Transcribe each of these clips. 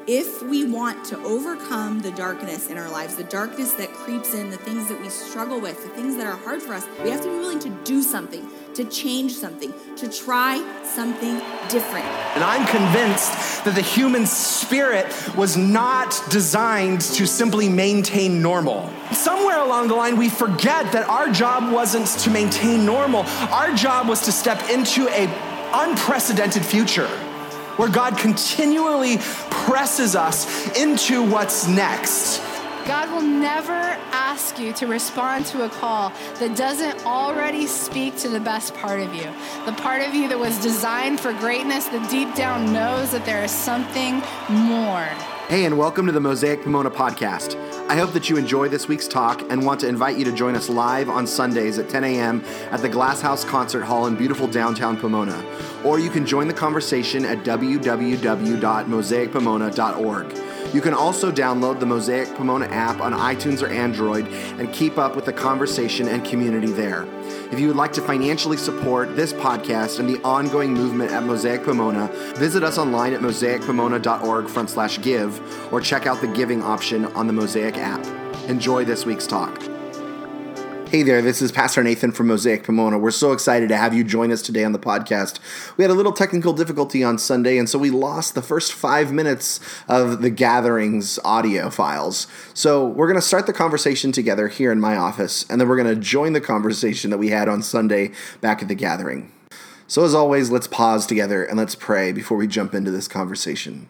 if we want to overcome the darkness in our lives, the darkness that creeps in, the things that we struggle with, the things that are hard for us, we have to be willing to do something, to change something, to try something different. And I'm convinced that the human spirit was not designed to simply maintain normal. Somewhere along the line, we forget that our job wasn't to maintain normal. Our job was to step into an unprecedented future where God continually presses us into what's next. God will never ask you to respond to a call that doesn't already speak to the best part of you. The part of you that was designed for greatness, that deep down knows that there is something more. Hey, and welcome to the Mosaic Pomona podcast. I hope that you enjoy this week's talk and want to invite you to join us live on Sundays at 10 a.m. at the Glass House Concert Hall in beautiful downtown Pomona. Or you can join the conversation at www.mosaicpomona.org. You can also download the Mosaic Pomona app on iTunes or Android and keep up with the conversation and community there. If you would like to financially support this podcast and the ongoing movement at Mosaic Pomona, visit us online at mosaicpomona.org/give or check out the giving option on the Mosaic app. Enjoy this week's talk. Hey there, this is Pastor Nathan from Mosaic Pomona. We're so excited to have you join us today on the podcast. We had a little technical difficulty on Sunday, and so we lost the first 5 minutes of the gatherings audio files. So we're going to start the conversation together here in my office, and then we're going to join the conversation that we had on Sunday back at the gathering. So as always, let's pause together and let's pray before we jump into this conversation.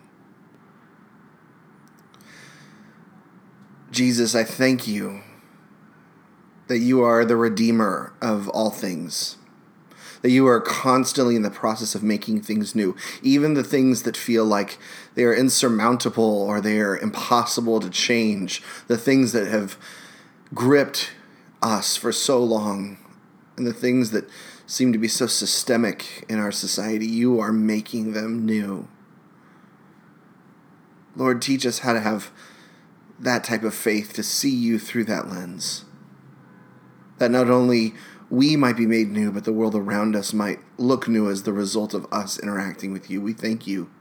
Jesus, I thank you that you are the Redeemer of all things, that you are constantly in the process of making things new, even the things that feel like they are insurmountable or they are impossible to change, the things that have gripped us for so long, and the things that seem to be so systemic in our society, you are making them new. Lord, teach us how to have that type of faith, to see you through that lens. That not only we might be made new, but the world around us might look new as the result of us interacting with you. We thank you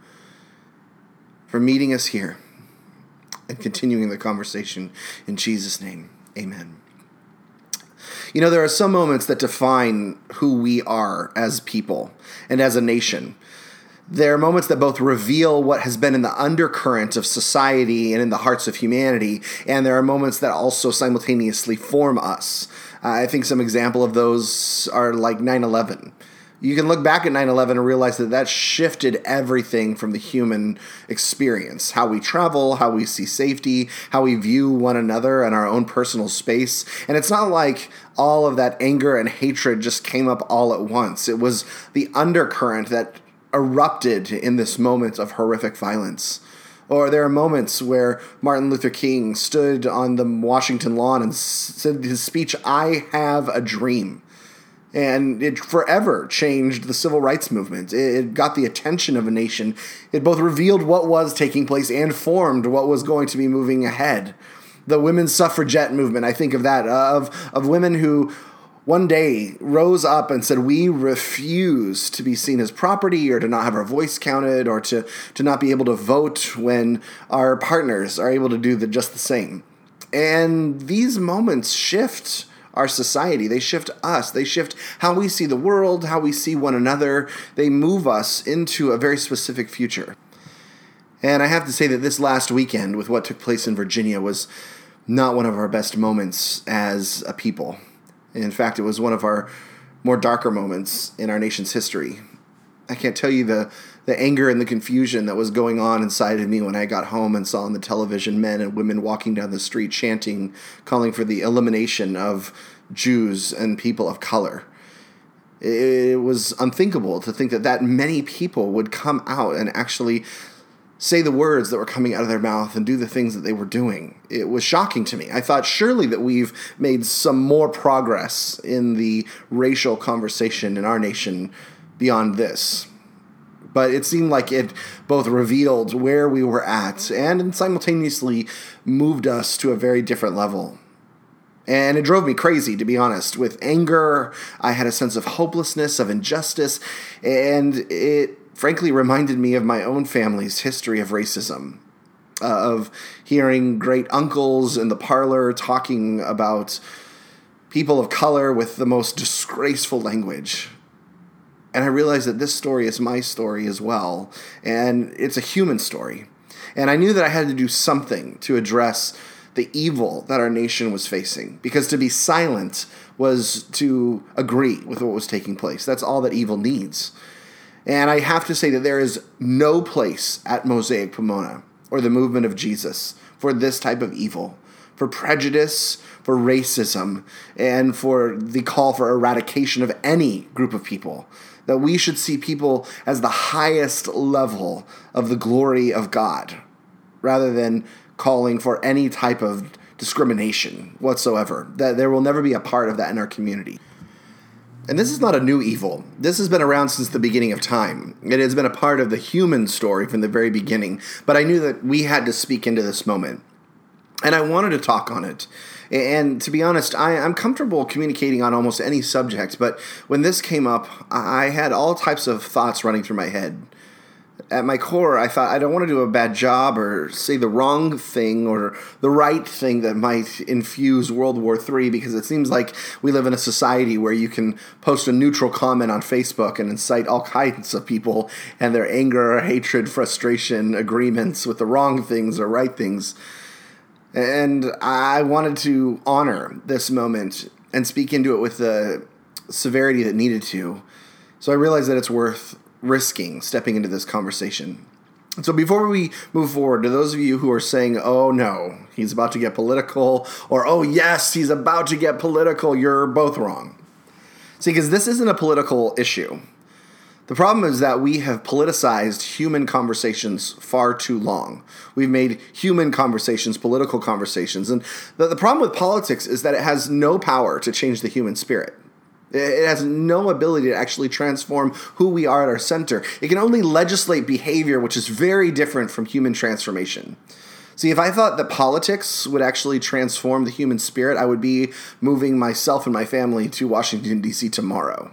for meeting us here and continuing the conversation. In Jesus' name, amen. You know, there are some moments that define who we are as people and as a nation. There are moments that both reveal what has been in the undercurrent of society and in the hearts of humanity, and there are moments that also simultaneously form us. I think some example of those are like 9/11. You can look back at 9/11 and realize that that shifted everything from the human experience, how we travel, how we see safety, how we view one another and our own personal space. And it's not like all of that anger and hatred just came up all at once. It was the undercurrent that erupted in this moment of horrific violence. Or there are moments where Martin Luther King stood on the Washington lawn and said his speech, "I have a dream." And it forever changed the civil rights movement. It got the attention of a nation. It both revealed what was taking place and formed what was going to be moving ahead. The women's suffragette movement, I think of that, of women who one day rose up and said, we refuse to be seen as property or to not have our voice counted or to not be able to vote when our partners are able to do just the same. And these moments shift our society. They shift us. They shift how we see the world, how we see one another. They move us into a very specific future. And I have to say that this last weekend with what took place in Virginia was not one of our best moments as a people. In fact, it was one of our more darker moments in our nation's history. I can't tell you the anger and the confusion that was going on inside of me when I got home and saw on the television men and women walking down the street chanting, calling for the elimination of Jews and people of color. It was unthinkable to think that many people would come out and actually say the words that were coming out of their mouth and do the things that they were doing. It was shocking to me. I thought surely that we've made some more progress in the racial conversation in our nation beyond this. But it seemed like it both revealed where we were at and simultaneously moved us to a very different level. And it drove me crazy, to be honest. With anger, I had a sense of hopelessness, of injustice, and it frankly reminded me of my own family's history of racism. of hearing great uncles in the parlor talking about people of color with the most disgraceful language. And I realized that this story is my story as well, and it's a human story. And I knew that I had to do something to address the evil that our nation was facing, because to be silent was to agree with what was taking place. That's all that evil needs. And I have to say that there is no place at Mosaic Pomona or the movement of Jesus for this type of evil, for prejudice, for racism, and for the call for eradication of any group of people. That we should see people as the highest level of the glory of God, rather than calling for any type of discrimination whatsoever. That there will never be a part of that in our community. And this is not a new evil. This has been around since the beginning of time. It has been a part of the human story from the very beginning. But I knew that we had to speak into this moment. And I wanted to talk on it. And to be honest, I'm comfortable communicating on almost any subject. But when this came up, I had all types of thoughts running through my head. At my core, I thought I don't want to do a bad job or say the wrong thing or the right thing that might infuse World War III, because it seems like we live in a society where you can post a neutral comment on Facebook and incite all kinds of people and their anger, hatred, frustration, agreements with the wrong things or right things. And I wanted to honor this moment and speak into it with the severity that needed to. So I realized that it's worth risking stepping into this conversation. So before we move forward, to those of you who are saying, oh no, he's about to get political, or oh yes, he's about to get political, you're both wrong. See, because this isn't a political issue. The problem is that we have politicized human conversations far too long. We've made human conversations political conversations. And the problem with politics is that it has no power to change the human spirit. It has no ability to actually transform who we are at our center. It can only legislate behavior, which is very different from human transformation. See, if I thought that politics would actually transform the human spirit, I would be moving myself and my family to Washington, D.C. tomorrow.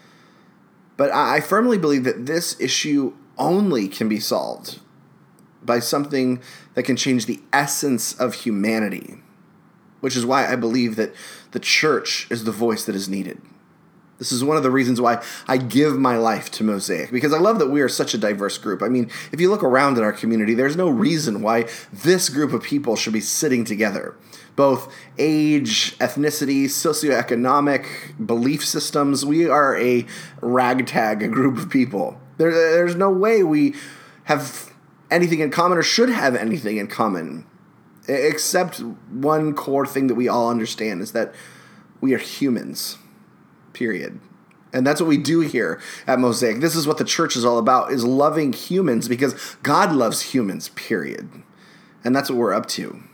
But I firmly believe that this issue only can be solved by something that can change the essence of humanity, which is why I believe that the church is the voice that is needed. This is one of the reasons why I give my life to Mosaic, because I love that we are such a diverse group. I mean, if you look around at our community, there's no reason why this group of people should be sitting together. Both age, ethnicity, socioeconomic, belief systems. We are a ragtag group of people. There's no way we have anything in common or should have anything in common, except one core thing that we all understand is that we are humans. Period. And that's what we do here at Mosaic. This is what the church is all about, is loving humans, because God loves humans, period. And that's what we're up to.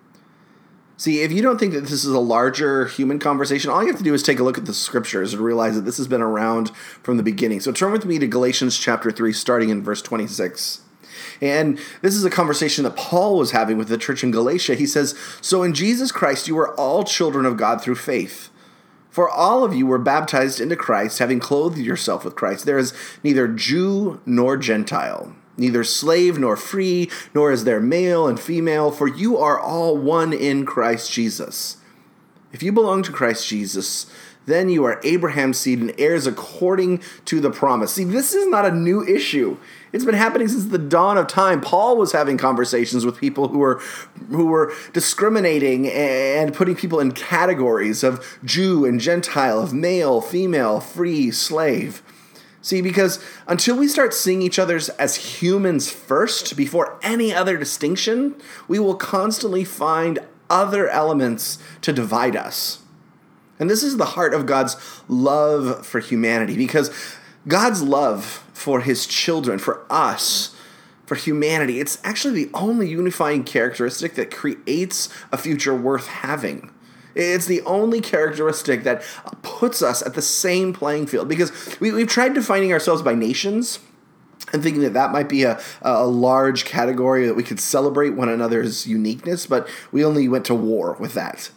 See, if you don't think that this is a larger human conversation, all you have to do is take a look at the scriptures and realize that this has been around from the beginning. So turn with me to Galatians chapter 3, starting in verse 26. And this is a conversation that Paul was having with the church in Galatia. He says, "So in Jesus Christ you are all children of God through faith. For all of you were baptized into Christ, having clothed yourself with Christ. There is neither Jew nor Gentile, neither slave nor free, nor is there male and female, for you are all one in Christ Jesus. If you belong to Christ Jesus, then you are Abraham's seed and heirs according to the promise." See, this is not a new issue. It's been happening since the dawn of time. Paul was having conversations with people who were discriminating and putting people in categories of Jew and Gentile, of male, female, free, slave. See, because until we start seeing each other as humans first, before any other distinction, we will constantly find other elements to divide us. And this is the heart of God's love for humanity, because God's love for his children, for us, for humanity, it's actually the only unifying characteristic that creates a future worth having. It's the only characteristic that puts us at the same playing field, because we've tried defining ourselves by nations and thinking that that might be a large category that we could celebrate one another's uniqueness, but we only went to war with that.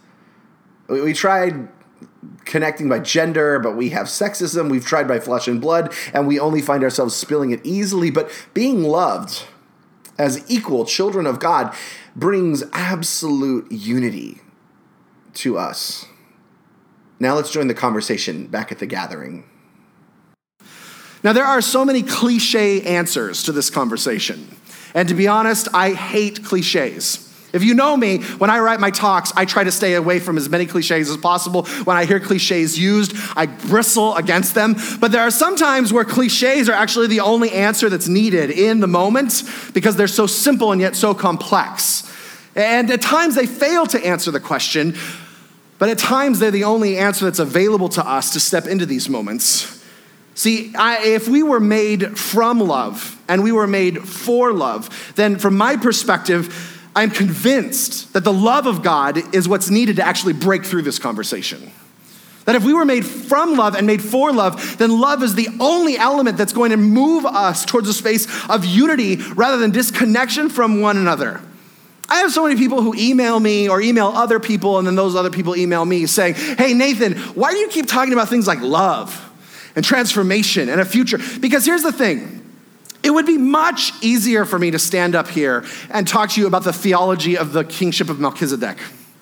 We tried connecting by gender, but we have sexism. We've tried by flesh and blood, and we only find ourselves spilling it easily. But being loved as equal children of God brings absolute unity to us. Now let's join the conversation back at the gathering. Now, there are so many cliche answers to this conversation. And to be honest, I hate cliches. If you know me, when I write my talks, I try to stay away from as many cliches as possible. When I hear cliches used, I bristle against them. But there are some times where cliches are actually the only answer that's needed in the moment because they're so simple and yet so complex. And at times they fail to answer the question, but at times they're the only answer that's available to us to step into these moments. See, if we were made from love and we were made for love, then from my perspective, I'm convinced that the love of God is what's needed to actually break through this conversation. That if we were made from love and made for love, then love is the only element that's going to move us towards a space of unity rather than disconnection from one another. I have so many people who email me or email other people, and then those other people email me saying, hey, Nathan, why do you keep talking about things like love and transformation and a future? Because here's the thing. It would be much easier for me to stand up here and talk to you about the theology of the kingship of Melchizedek.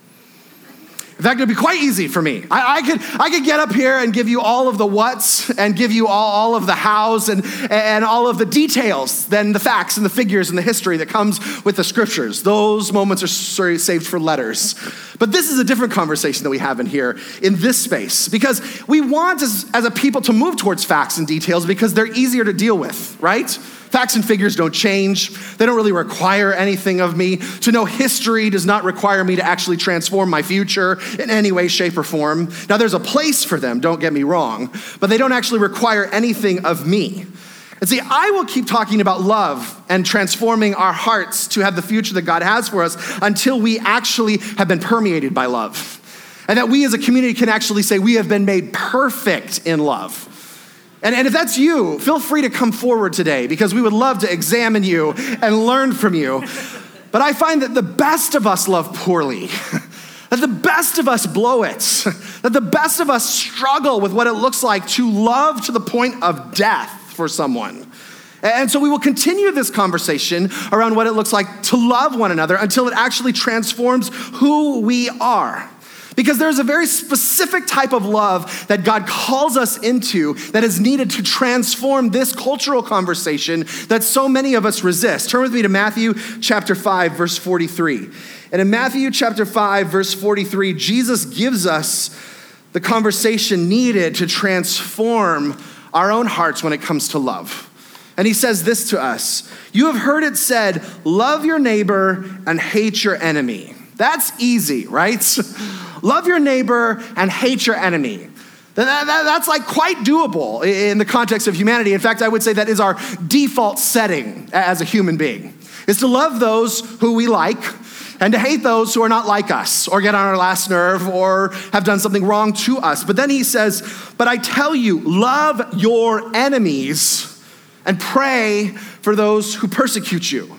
In fact, it would be quite easy for me. I could get up here and give you all of the whats and give you all of the hows and all of the details, then the facts and the figures and the history that comes with the scriptures. Those moments are saved for letters. But this is a different conversation that we have in here in this space because we want as a people to move towards facts and details because they're easier to deal with, right? Facts and figures don't change. They don't really require anything of me. To know history does not require me to actually transform my future in any way, shape, or form. Now, there's a place for them, don't get me wrong, but they don't actually require anything of me. And see, I will keep talking about love and transforming our hearts to have the future that God has for us until we actually have been permeated by love. And that we as a community can actually say we have been made perfect in love. And if that's you, feel free to come forward today because we would love to examine you and learn from you. But I find that the best of us love poorly, that the best of us blow it, that the best of us struggle with what it looks like to love to the point of death for someone. And so we will continue this conversation around what it looks like to love one another until it actually transforms who we are. Because there's a very specific type of love that God calls us into that is needed to transform this cultural conversation that so many of us resist. Turn with me to Matthew chapter 5, verse 43. And in Matthew chapter 5, verse 43, Jesus gives us the conversation needed to transform our own hearts when it comes to love. And he says this to us, "You have heard it said, love your neighbor and hate your enemy." That's easy, right? Love your neighbor and hate your enemy. That's like quite doable in the context of humanity. In fact, I would say that is our default setting as a human being, is to love those who we like and to hate those who are not like us or get on our last nerve or have done something wrong to us. But then he says, but I tell you, love your enemies and pray for those who persecute you.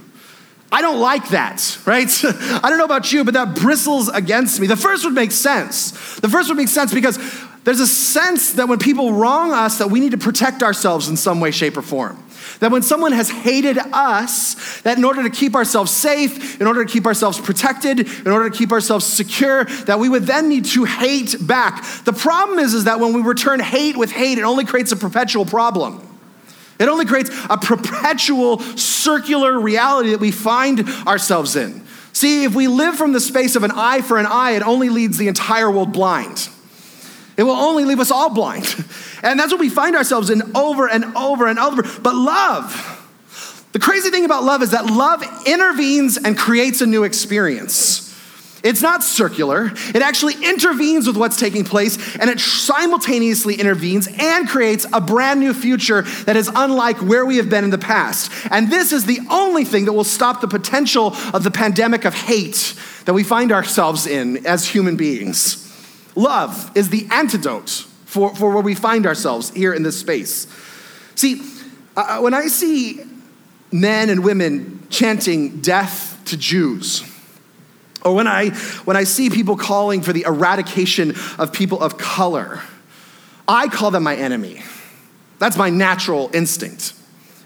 I don't like that, right? I don't know about you, but that bristles against me. The first would make sense. The first would make sense because there's a sense that when people wrong us, that we need to protect ourselves in some way, shape, or form. That when someone has hated us, that in order to keep ourselves safe, in order to keep ourselves protected, in order to keep ourselves secure, that we would then need to hate back. The problem is that when we return hate with hate, it only creates a perpetual problem. It only creates a perpetual circular reality that we find ourselves in. See, if we live from the space of an eye for an eye, it only leads the entire world blind. It will only leave us all blind. And that's what we find ourselves in over and over and over. But love, the crazy thing about love is that love intervenes and creates a new experience. It's not circular. It actually intervenes with what's taking place, and it simultaneously intervenes and creates a brand new future that is unlike where we have been in the past. And this is the only thing that will stop the potential of the pandemic of hate that we find ourselves in as human beings. Love is the antidote for where we find ourselves here in this space. See, when I see men and women chanting death to Jews, or when I see people calling for the eradication of people of color, I call them my enemy. That's my natural instinct.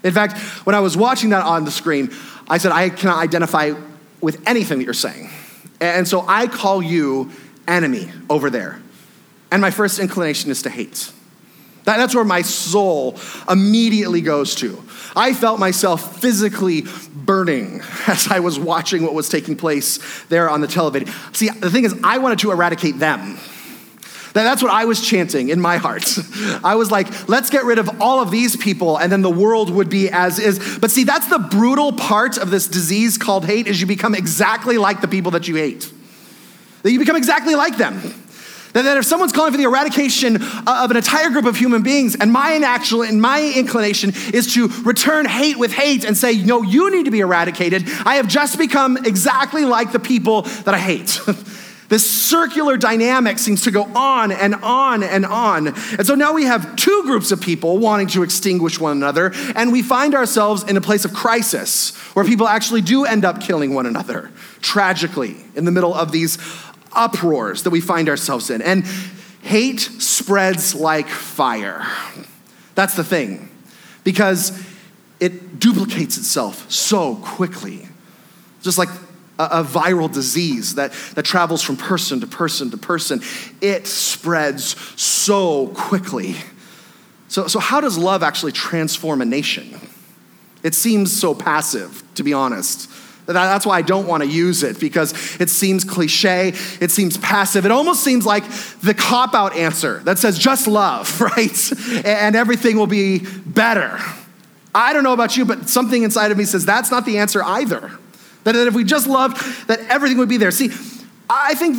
In fact, when I was watching that on the screen, I said, I cannot identify with anything that you're saying. And so I call you enemy over there. And my first inclination is to hate. That's where my soul immediately goes to. I felt myself physically burning as I was watching what was taking place there on the television. See, the thing is, I wanted to eradicate them. That's what I was chanting in my heart. I was like, let's get rid of all of these people and then the world would be as is. But see, that's the brutal part of this disease called hate, is you become exactly like the people that you hate. That you become exactly like them. That if someone's calling for the eradication of an entire group of human beings, and my inclination is to return hate with hate and say, no, you need to be eradicated, I have just become exactly like the people that I hate. This circular dynamic seems to go on and on and on. And so now we have two groups of people wanting to extinguish one another, and we find ourselves in a place of crisis where people actually do end up killing one another, tragically, in the middle of these uproars that we find ourselves in. And hate spreads like fire. That's the thing, because it duplicates itself so quickly, just like a viral disease that travels from person to person to person. It spreads so quickly. So how does love actually transform a nation? It seems so passive, to be honest. That's why I don't want to use it, because it seems cliche, it seems passive. It almost seems like the cop-out answer that says just love, right? And everything will be better. I don't know about you, but something inside of me says that's not the answer either. That if we just loved, that everything would be there. See, I think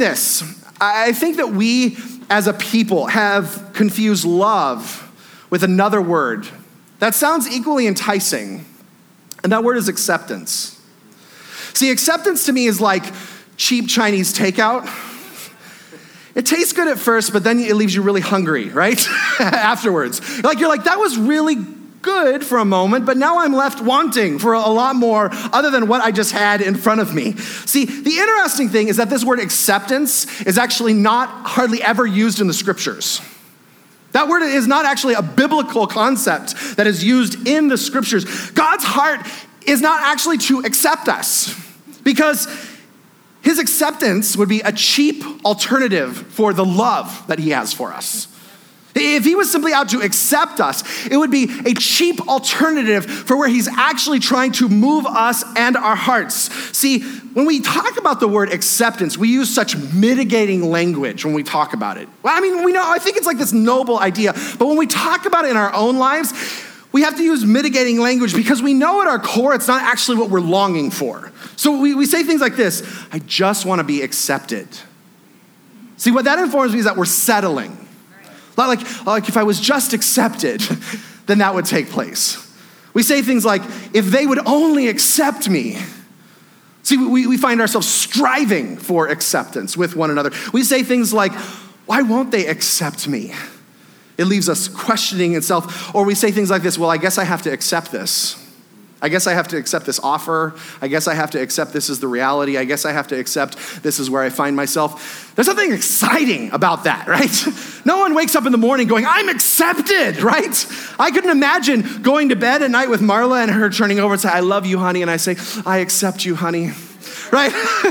that we as a people have confused love with another word that sounds equally enticing, and that word is acceptance. See, acceptance to me is like cheap Chinese takeout. It tastes good at first, but then it leaves you really hungry, right? Afterwards. You're like, that was really good for a moment, but now I'm left wanting for a lot more other than what I just had in front of me. See, the interesting thing is that this word acceptance is actually not hardly ever used in the scriptures. That word is not actually a biblical concept that is used in the scriptures. God's heart is not actually to accept us, because his acceptance would be a cheap alternative for the love that he has for us. If he was simply out to accept us, it would be a cheap alternative for where he's actually trying to move us and our hearts. See, when we talk about the word acceptance, we use such mitigating language when we talk about it. Well, I mean, I think it's like this noble idea, but when we talk about it in our own lives, we have to use mitigating language because we know at our core it's not actually what we're longing for. So we say things like this: I just want to be accepted. See, what that informs me is that we're settling. Like if I was just accepted, then that would take place. We say things like, if they would only accept me. See, we find ourselves striving for acceptance with one another. We say things like, why won't they accept me? It leaves us questioning itself. Or we say things like this: well, I guess I have to accept this. I guess I have to accept this offer. I guess I have to accept this is the reality. I guess I have to accept this is where I find myself. There's something exciting about that, right? No one wakes up in the morning going, I'm accepted, right? I couldn't imagine going to bed at night with Marla and her turning over and say, I love you, honey. And I say, I accept you, honey, right?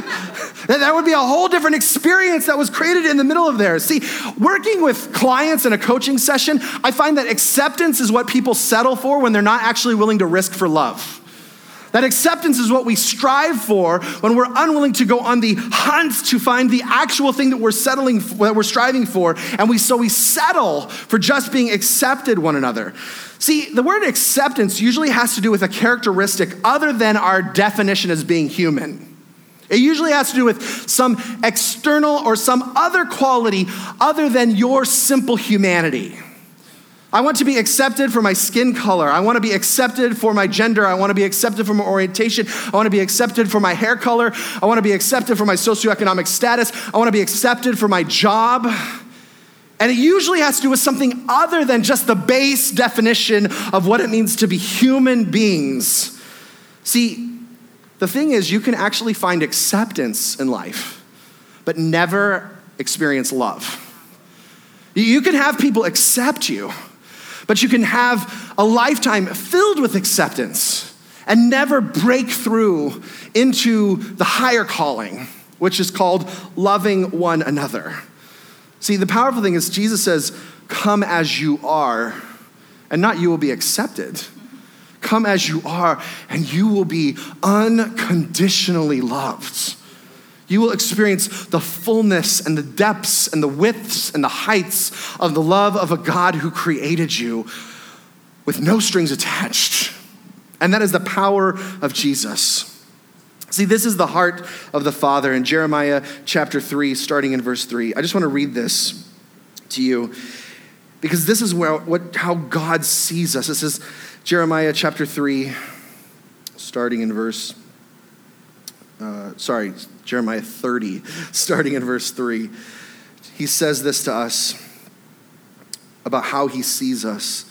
That would be a whole different experience that was created in the middle of there. See, working with clients in a coaching session, I find that acceptance is what people settle for when they're not actually willing to risk for love. That acceptance is what we strive for when we're unwilling to go on the hunt to find the actual thing that we're striving for, and we settle for just being accepted one another. See, the word acceptance usually has to do with a characteristic other than our definition as being human. It usually has to do with some external or some other quality other than your simple humanity. I want to be accepted for my skin color. I want to be accepted for my gender. I want to be accepted for my orientation. I want to be accepted for my hair color. I want to be accepted for my socioeconomic status. I want to be accepted for my job. And it usually has to do with something other than just the base definition of what it means to be human beings. See, the thing is, you can actually find acceptance in life, but never experience love. You can have people accept you, But you can have a lifetime filled with acceptance and never break through into the higher calling, which is called loving one another. See, the powerful thing is Jesus says, come as you are, and not you will be accepted. Come as you are, and you will be unconditionally loved. You will experience the fullness and the depths and the widths and the heights of the love of a God who created you with no strings attached. And that is the power of Jesus. See, this is the heart of the Father in Jeremiah chapter 3, starting in verse 3. I just want to read this to you because this is how God sees us. This is Jeremiah chapter 3, starting in Jeremiah 30, starting in verse 3. He says this to us about how he sees us.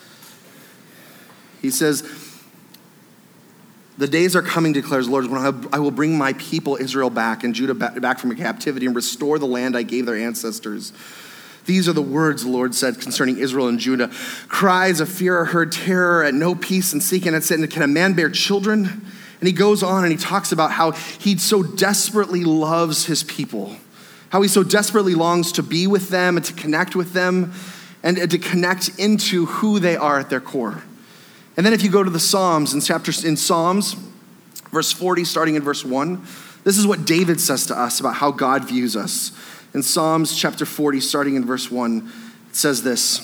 He says, the days are coming, declares the Lord, when I will bring my people Israel back and Judah back from captivity and restore the land I gave their ancestors. These are the words the Lord said concerning Israel and Judah. Cries of fear are heard, terror and no peace and seeking and said, can a man bear children? And he goes on and he talks about how he so desperately loves his people, how he so desperately longs to be with them and to connect with them and to connect into who they are at their core. And then if you go to the Psalms, in Psalms, verse 40, starting in verse 1, this is what David says to us about how God views us. In Psalms chapter 40, starting in verse 1, it says this.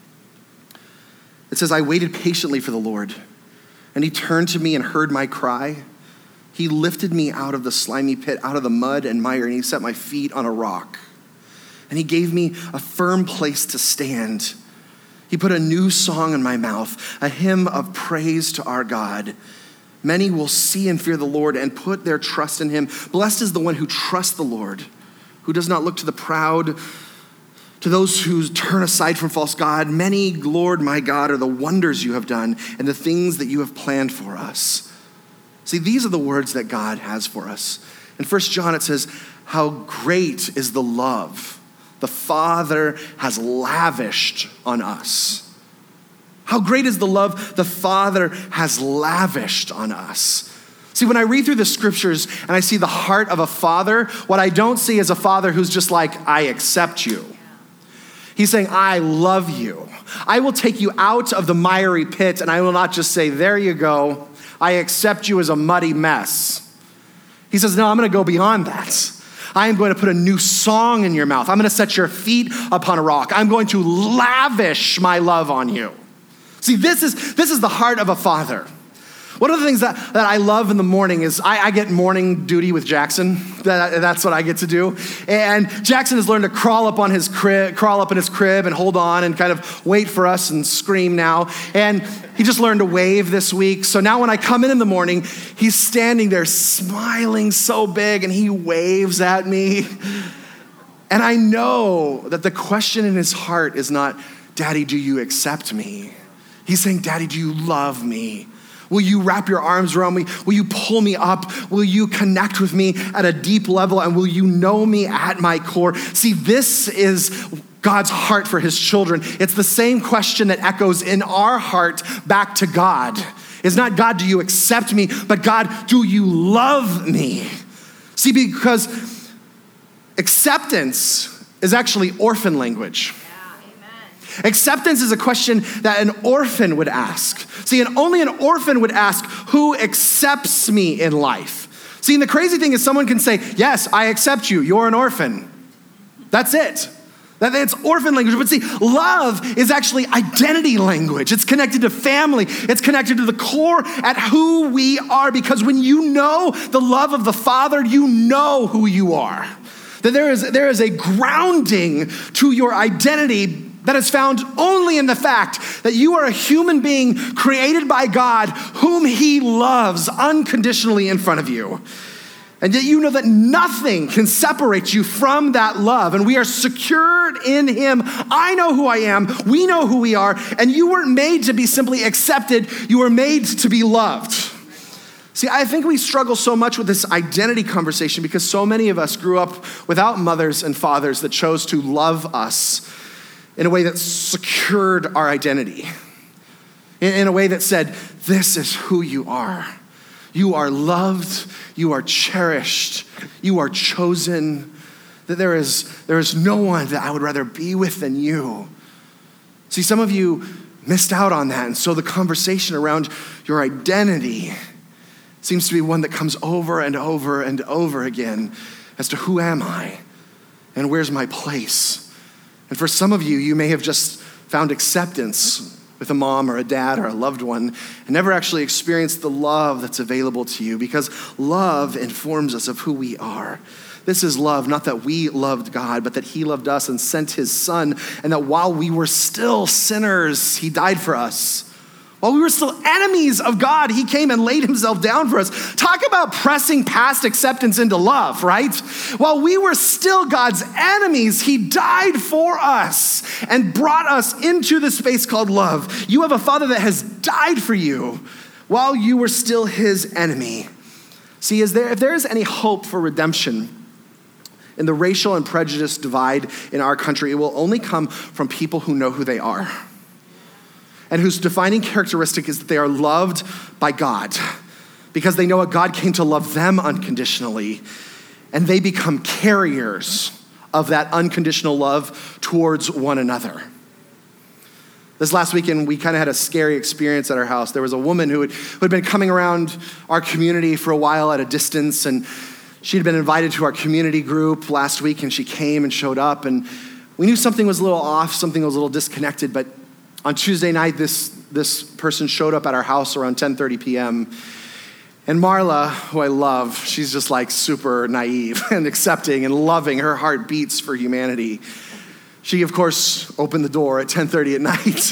It says, I waited patiently for the Lord, and he turned to me and heard my cry. He lifted me out of the slimy pit, out of the mud and mire, and he set my feet on a rock. And he gave me a firm place to stand. He put a new song in my mouth, a hymn of praise to our God. Many will see and fear the Lord and put their trust in him. Blessed is the one who trusts the Lord, who does not look to the proud, to those who turn aside from false God. Many, Lord my God, are the wonders you have done and the things that you have planned for us. See, these are the words that God has for us. In 1 John it says, how great is the love the Father has lavished on us. How great is the love the Father has lavished on us. See, when I read through the scriptures and I see the heart of a father, what I don't see is a father who's just like, I accept you. He's saying, I love you. I will take you out of the miry pit and I will not just say, there you go. I accept you as a muddy mess. He says, no, I'm going to go beyond that. I am going to put a new song in your mouth. I'm going to set your feet upon a rock. I'm going to lavish my love on you. See, this is the heart of a father. One of the things that I love in the morning is I get morning duty with Jackson. That's what I get to do. And Jackson has learned to crawl up in his crib and hold on and kind of wait for us and scream now. And he just learned to wave this week. So now when I come in the morning, he's standing there smiling so big and he waves at me. And I know that the question in his heart is not, Daddy, do you accept me? He's saying, Daddy, do you love me? Will you wrap your arms around me? Will you pull me up? Will you connect with me at a deep level? And will you know me at my core? See, this is God's heart for his children. It's the same question that echoes in our heart back to God. It's not, God, do you accept me? But God, do you love me? See, because acceptance is actually orphan language. Acceptance is a question that an orphan would ask. See, and only an orphan would ask, who accepts me in life? See, and the crazy thing is someone can say, yes, I accept you. You're an orphan. That's it. It's orphan language. But see, love is actually identity language. It's connected to family. It's connected to the core at who we are. Because when you know the love of the Father, you know who you are. That there is a grounding to your identity that is found only in the fact that you are a human being created by God whom he loves unconditionally in front of you. And that you know that nothing can separate you from that love. And we are secured in him. I know who I am. We know who we are. And you weren't made to be simply accepted. You were made to be loved. See, I think we struggle so much with this identity conversation because so many of us grew up without mothers and fathers that chose to love us in a way that secured our identity, in a way that said, this is who you are. You are loved, you are cherished, you are chosen, that there is no one that I would rather be with than you. See, some of you missed out on that, and so the conversation around your identity seems to be one that comes over and over and over again as to who am I and where's my place. And for some of you, you may have just found acceptance with a mom or a dad or a loved one and never actually experienced the love that's available to you, because love informs us of who we are. This is love, not that we loved God, but that he loved us and sent his son, and that while we were still sinners, he died for us. While we were still enemies of God, he came and laid himself down for us. Talk about pressing past acceptance into love, right? While we were still God's enemies, he died for us and brought us into the space called love. You have a Father that has died for you while you were still his enemy. See, if there is any hope for redemption in the racial and prejudice divide in our country, it will only come from people who know who they are, and whose defining characteristic is that they are loved by God, because they know what God came to love them unconditionally, and they become carriers of that unconditional love towards one another. This last weekend, we kind of had a scary experience at our house. There was a woman who had been coming around our community for a while at a distance, and she'd been invited to our community group last week, and she came and showed up, and we knew something was a little off, something was a little disconnected, but on Tuesday night, this person showed up at our house around 10:30 p.m., and Marla, who I love, she's just like super naive and accepting and loving. Her heart beats for humanity. She, of course, opened the door at 10:30 at night,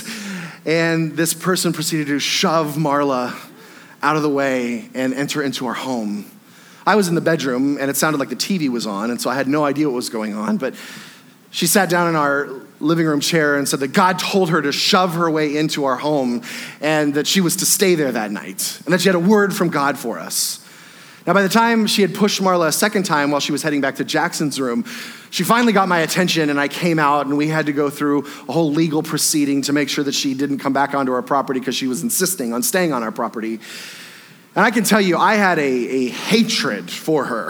and this person proceeded to shove Marla out of the way and enter into our home. I was in the bedroom, and it sounded like the TV was on, and so I had no idea what was going on, but she sat down in our living room chair and said that God told her to shove her way into our home and that she was to stay there that night and that she had a word from God for us. Now, by the time she had pushed Marla a second time while she was heading back to Jackson's room, she finally got my attention, and I came out, and we had to go through a whole legal proceeding to make sure that she didn't come back onto our property because she was insisting on staying on our property. And I can tell you, I had a hatred for her.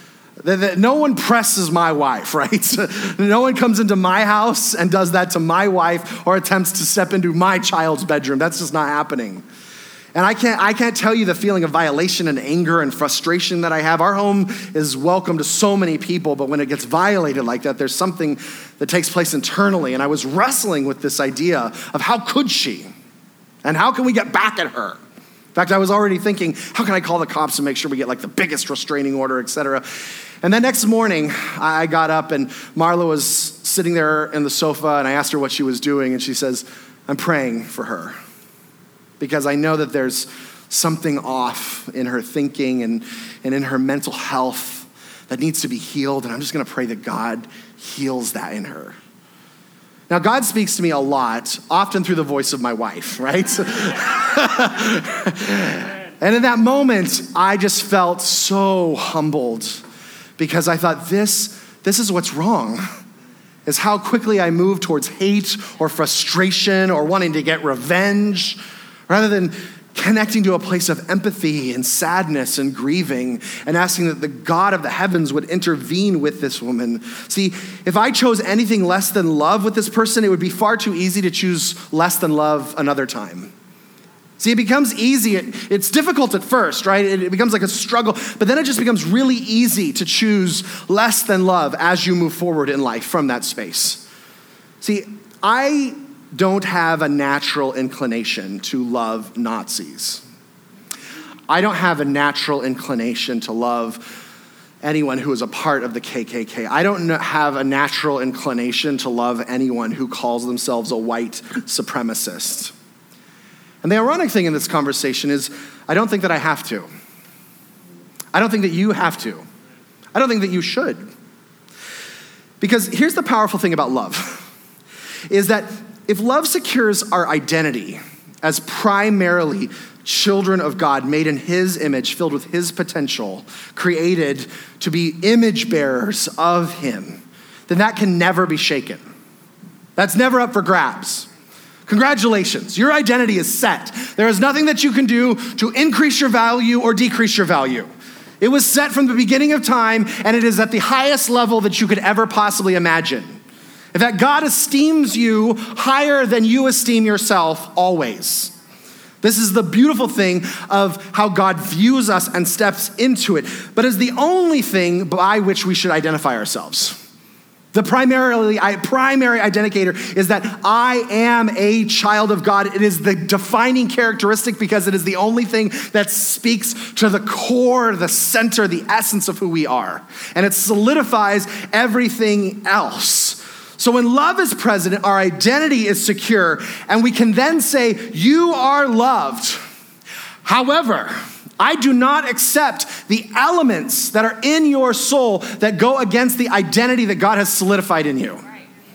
That no one presses my wife, right? No one comes into my house and does that to my wife or attempts to step into my child's bedroom. That's just not happening. And I can't tell you the feeling of violation and anger and frustration that I have. Our home is welcome to so many people, but when it gets violated like that, there's something that takes place internally. And I was wrestling with this idea of how could she? And how can we get back at her? In fact, I was already thinking, how can I call the cops and make sure we get like the biggest restraining order, et cetera? And then next morning, I got up and Marla was sitting there in the sofa, and I asked her what she was doing, and she says, I'm praying for her because I know that there's something off in her thinking and in her mental health that needs to be healed, and I'm just gonna pray that God heals that in her. Now, God speaks to me a lot, often through the voice of my wife, right? And in that moment, I just felt so humbled because I thought, this is what's wrong, is how quickly I move towards hate or frustration or wanting to get revenge, rather than connecting to a place of empathy and sadness and grieving and asking that the God of the heavens would intervene with this woman. See, if I chose anything less than love with this person, it would be far too easy to choose less than love another time. See, it becomes easy. It's difficult at first, right? It becomes like a struggle, but then it just becomes really easy to choose less than love as you move forward in life from that space. See, I don't have a natural inclination to love Nazis. I don't have a natural inclination to love anyone who is a part of the KKK. I don't have a natural inclination to love anyone who calls themselves a white supremacist. And the ironic thing in this conversation is I don't think that I have to. I don't think that you have to. I don't think that you should. Because here's the powerful thing about love, is that if love secures our identity as primarily children of God, made in his image, filled with his potential, created to be image bearers of him, then that can never be shaken. That's never up for grabs. Congratulations, your identity is set. There is nothing that you can do to increase your value or decrease your value. It was set from the beginning of time, and it is at the highest level that you could ever possibly imagine. In fact, God esteems you higher than you esteem yourself always. This is the beautiful thing of how God views us and steps into it, but is the only thing by which we should identify ourselves. The primary identicator is that I am a child of God. It is the defining characteristic because it is the only thing that speaks to the core, the center, the essence of who we are. And it solidifies everything else. So when love is present, our identity is secure, and we can then say, you are loved. However, I do not accept the elements that are in your soul that go against the identity that God has solidified in you.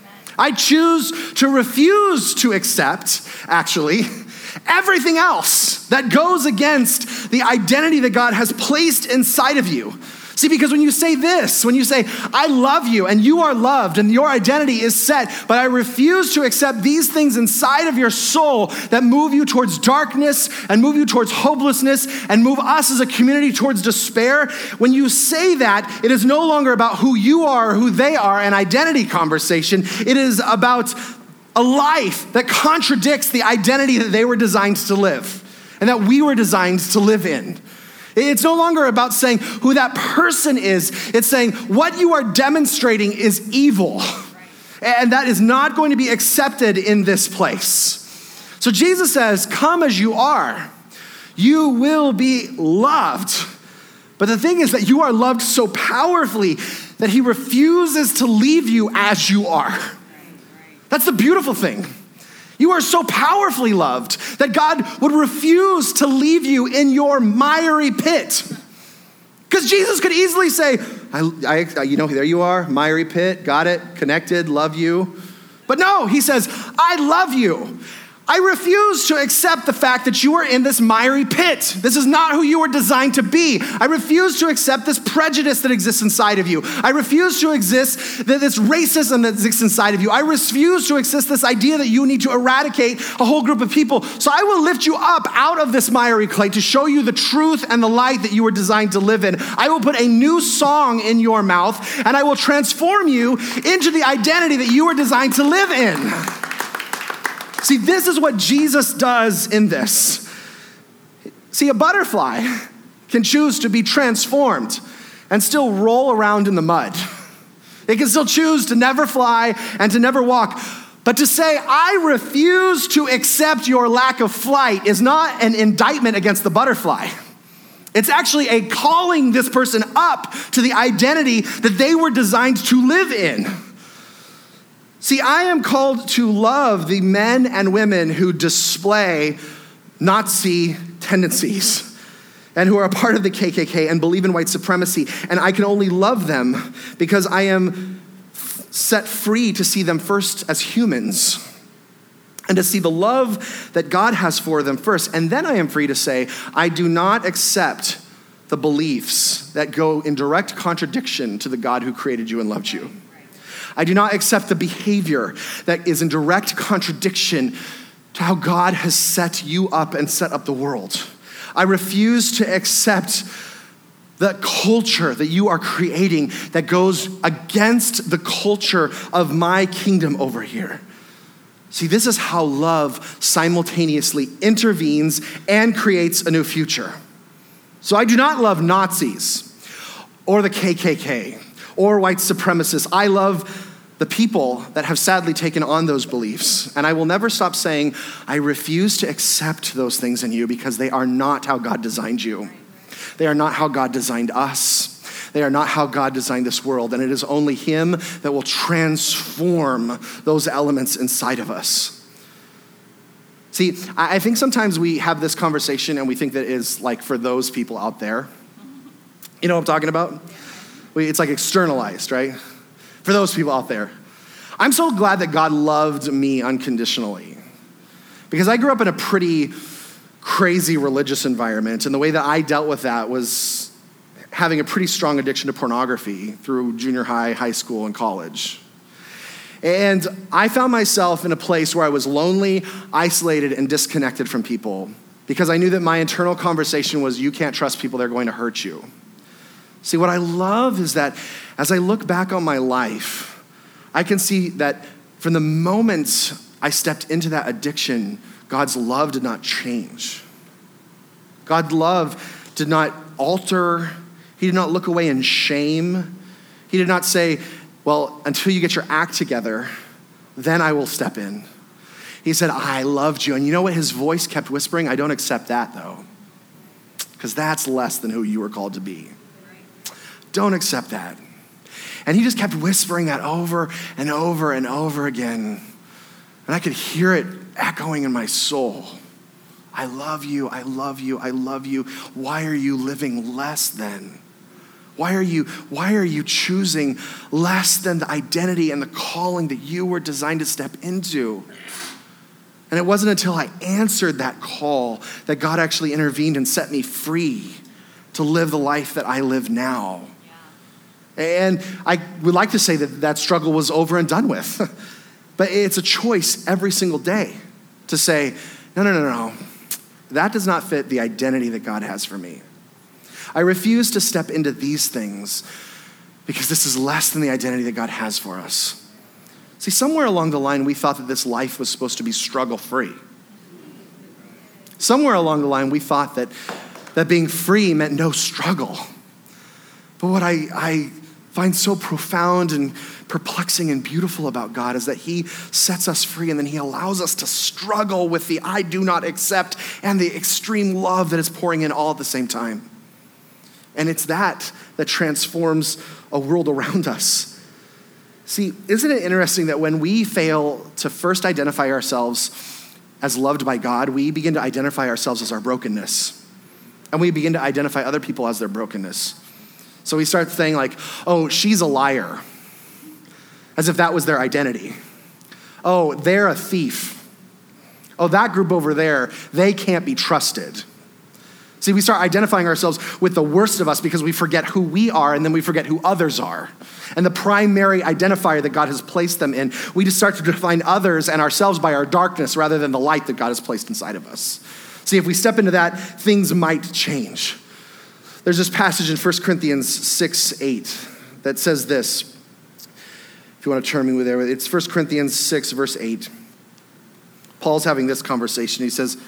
I choose to refuse to accept, actually, everything else that goes against the identity that God has placed inside of you. See, because when you say this, when you say, I love you and you are loved and your identity is set, but I refuse to accept these things inside of your soul that move you towards darkness and move you towards hopelessness and move us as a community towards despair, when you say that, it is no longer about who you are or who they are, an identity conversation. It is about a life that contradicts the identity that they were designed to live and that we were designed to live in. It's no longer about saying who that person is. It's saying what you are demonstrating is evil. And that is not going to be accepted in this place. So Jesus says, come as you are. You will be loved. But the thing is that you are loved so powerfully that he refuses to leave you as you are. That's the beautiful thing. You are so powerfully loved that God would refuse to leave you in your miry pit. Because Jesus could easily say, there you are, miry pit, got it, connected, love you. But no, he says, I love you. I refuse to accept the fact that you are in this miry pit. This is not who you were designed to be. I refuse to accept this prejudice that exists inside of you. I refuse to accept this racism that exists inside of you. I refuse to accept this idea that you need to eradicate a whole group of people. So I will lift you up out of this miry clay to show you the truth and the light that you were designed to live in. I will put a new song in your mouth, and I will transform you into the identity that you were designed to live in. See, this is what Jesus does in this. See, a butterfly can choose to be transformed and still roll around in the mud. It can still choose to never fly and to never walk. But to say, I refuse to accept your lack of flight is not an indictment against the butterfly. It's actually a calling this person up to the identity that they were designed to live in. See, I am called to love the men and women who display Nazi tendencies and who are a part of the KKK and believe in white supremacy. And I can only love them because I am set free to see them first as humans and to see the love that God has for them first. And then I am free to say, I do not accept the beliefs that go in direct contradiction to the God who created you and loved you. I do not accept the behavior that is in direct contradiction to how God has set you up and set up the world. I refuse to accept the culture that you are creating that goes against the culture of my kingdom over here. See, this is how love simultaneously intervenes and creates a new future. So I do not love Nazis or the KKK or white supremacists. I love the people that have sadly taken on those beliefs. And I will never stop saying, I refuse to accept those things in you because they are not how God designed you. They are not how God designed us. They are not how God designed this world. And it is only him that will transform those elements inside of us. See, I think sometimes we have this conversation and we think that it is like for those people out there. You know what I'm talking about? It's like externalized, right? For those people out there. I'm so glad that God loved me unconditionally because I grew up in a pretty crazy religious environment, and the way that I dealt with that was having a pretty strong addiction to pornography through junior high, high school, and college. And I found myself in a place where I was lonely, isolated, and disconnected from people because I knew that my internal conversation was, you can't trust people, they're going to hurt you. See, what I love is that as I look back on my life, I can see that from the moment I stepped into that addiction, God's love did not change. God's love did not alter. He did not look away in shame. He did not say, well, until you get your act together, then I will step in. He said, I loved you. And you know what his voice kept whispering? I don't accept that, though, because that's less than who you were called to be. Don't accept that. And he just kept whispering that over and over and over again. And I could hear it echoing in my soul. I love you, I love you, I love you. Why are you living less than? Why are you choosing less than the identity and the calling that you were designed to step into? And it wasn't until I answered that call that God actually intervened and set me free to live the life that I live now. And I would like to say that struggle was over and done with. But it's a choice every single day to say, no. That does not fit the identity that God has for me. I refuse to step into these things because this is less than the identity that God has for us. See, somewhere along the line, we thought that this life was supposed to be struggle-free. Somewhere along the line, we thought that being free meant no struggle. But what I find so profound and perplexing and beautiful about God is that he sets us free and then he allows us to struggle with the I do not accept and the extreme love that is pouring in all at the same time. And it's that transforms a world around us. See, isn't it interesting that when we fail to first identify ourselves as loved by God, we begin to identify ourselves as our brokenness. And we begin to identify other people as their brokenness. So we start saying like, oh, she's a liar, as if that was their identity. Oh, they're a thief. Oh, that group over there, they can't be trusted. See, we start identifying ourselves with the worst of us because we forget who we are and then we forget who others are. And the primary identifier that God has placed them in, we just start to define others and ourselves by our darkness rather than the light that God has placed inside of us. See, if we step into that, things might change. There's this passage in 1 Corinthians 6:8 that says this. If you want to turn me with there, it's 1 Corinthians 6, verse 8. Paul's having this conversation. He says,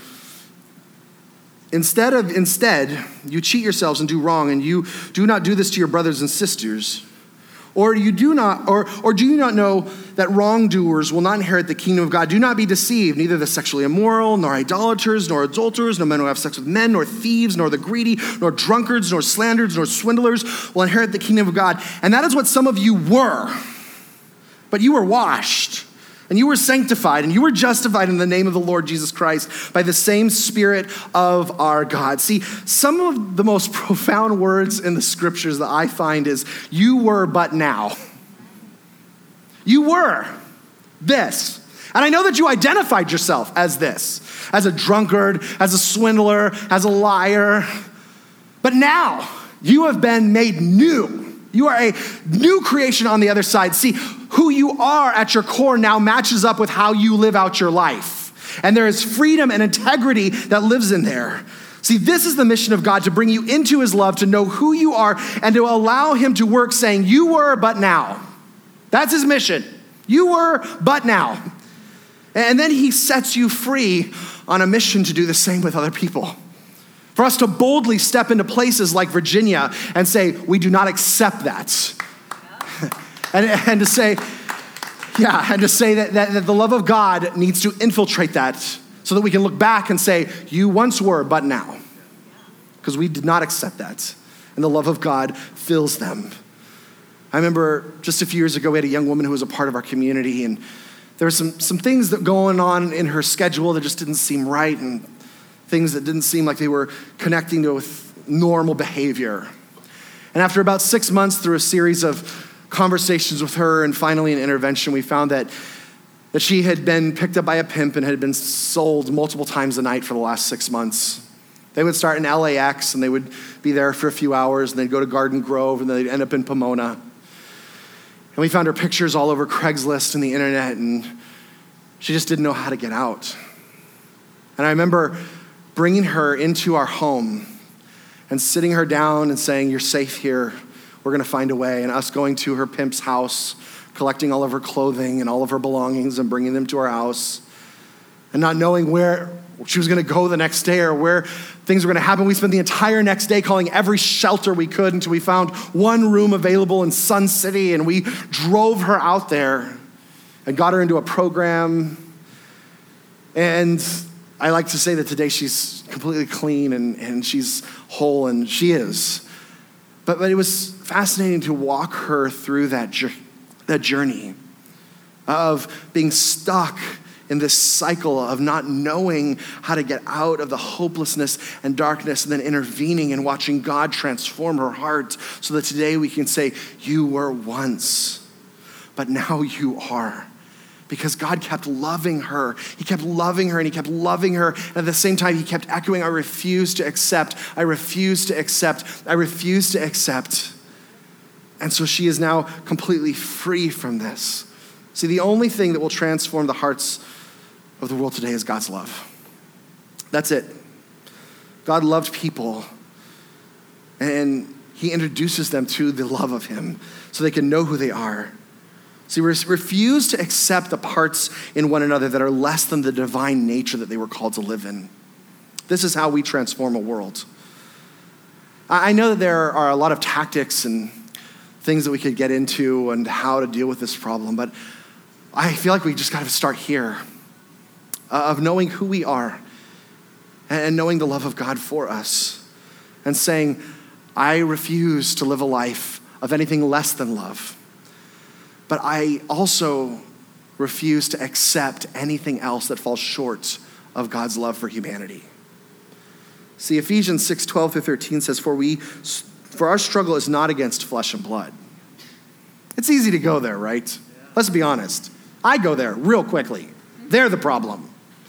Instead, you cheat yourselves and do wrong, and you do not do this to your brothers and sisters. Or do you not know that wrongdoers will not inherit the kingdom of God? Do not be deceived. Neither the sexually immoral, nor idolaters, nor adulterers, nor men who have sex with men, nor thieves, nor the greedy, nor drunkards, nor slanderers, nor swindlers will inherit the kingdom of God. And that is what some of you were. But you were washed, and you were sanctified, and you were justified in the name of the Lord Jesus Christ by the same Spirit of our God. See, some of the most profound words in the scriptures that I find is, you were, but now. You were this. And I know that you identified yourself as this, as a drunkard, as a swindler, as a liar. But now you have been made new. You are a new creation on the other side. See, who you are at your core now matches up with how you live out your life. And there is freedom and integrity that lives in there. See, this is the mission of God, to bring you into his love, to know who you are, and to allow him to work saying, you were, but now. That's his mission. You were, but now. And then he sets you free on a mission to do the same with other people. For us to boldly step into places like Virginia and say, we do not accept that. and to say that the love of God needs to infiltrate that so that we can look back and say, you once were, but now. Because we did not accept that. And the love of God fills them. I remember just a few years ago, we had a young woman who was a part of our community, and there were some things that going on in her schedule that just didn't seem right, and things that didn't seem like they were connecting to with normal behavior. And after about 6 months through a series of conversations with her and finally an intervention, we found that she had been picked up by a pimp and had been sold multiple times a night for the last 6 months. They would start in LAX and they would be there for a few hours and they'd go to Garden Grove and then they'd end up in Pomona. And we found her pictures all over Craigslist and the internet, and she just didn't know how to get out. And I remember bringing her into our home and sitting her down and saying, "You're safe here. We're going to find a way." And us going to her pimp's house, collecting all of her clothing and all of her belongings and bringing them to our house, and not knowing where she was going to go the next day or where things were going to happen. We spent the entire next day calling every shelter we could until we found one room available in Sun City, and we drove her out there and got her into a program. And I like to say that today she's completely clean and she's whole, and she is. But it was fascinating to walk her through that journey of being stuck in this cycle of not knowing how to get out of the hopelessness and darkness, and then intervening and watching God transform her heart so that today we can say, "You were once, but now you are." Because God kept loving her. He kept loving her and he kept loving her. And at the same time, he kept echoing, "I refuse to accept. I refuse to accept. I refuse to accept." And so she is now completely free from this. See, the only thing that will transform the hearts of the world today is God's love. That's it. God loved people, and he introduces them to the love of him so they can know who they are. See, we refuse to accept the parts in one another that are less than the divine nature that they were called to live in. This is how we transform a world. I know that there are a lot of tactics and things that we could get into and how to deal with this problem, but I feel like we just got to start here, of knowing who we are and knowing the love of God for us and saying, "I refuse to live a life of anything less than love. But I also refuse to accept anything else that falls short of God's love for humanity." See, Ephesians 6:12-13 says, For our struggle is not against flesh and blood. It's easy to go there, right? Let's be honest. I go there real quickly. They're the problem.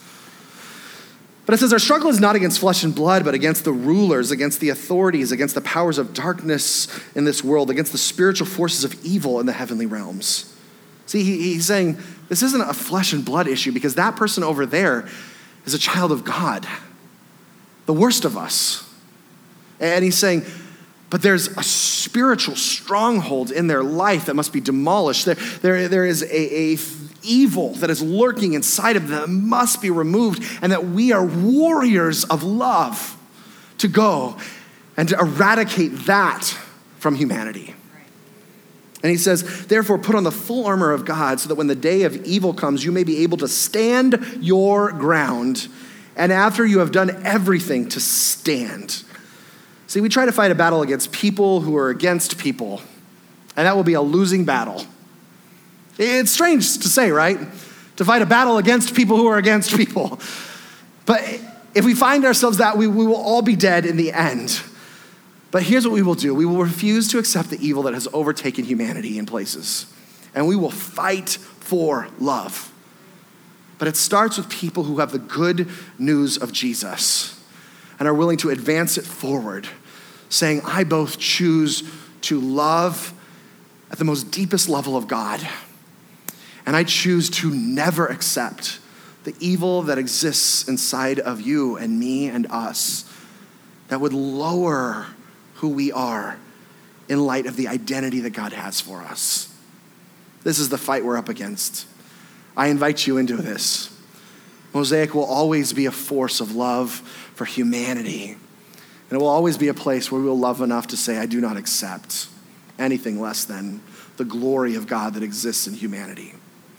But it says our struggle is not against flesh and blood, but against the rulers, against the authorities, against the powers of darkness in this world, against the spiritual forces of evil in the heavenly realms. See, he's saying this isn't a flesh and blood issue because that person over there is a child of God, the worst of us. And he's saying, but there's a spiritual stronghold in their life that must be demolished. There is a evil that is lurking inside of them that must be removed, and that we are warriors of love to go and to eradicate that from humanity. And he says, therefore, put on the full armor of God so that when the day of evil comes, you may be able to stand your ground. And after you have done everything, to stand. See, we try to fight a battle against people who are against people, and that will be a losing battle. It's strange to say, right? To fight a battle against people who are against people. But if we find ourselves that, we will all be dead in the end. But here's what we will do. We will refuse to accept the evil that has overtaken humanity in places. And we will fight for love. But it starts with people who have the good news of Jesus and are willing to advance it forward, saying, I both choose to love at the most deepest level of God, and I choose to never accept the evil that exists inside of you and me and us that would lower who we are in light of the identity that God has for us. This is the fight we're up against. I invite you into this. Mosaic will always be a force of love for humanity. And it will always be a place where we will love enough to say, I do not accept anything less than the glory of God that exists in humanity.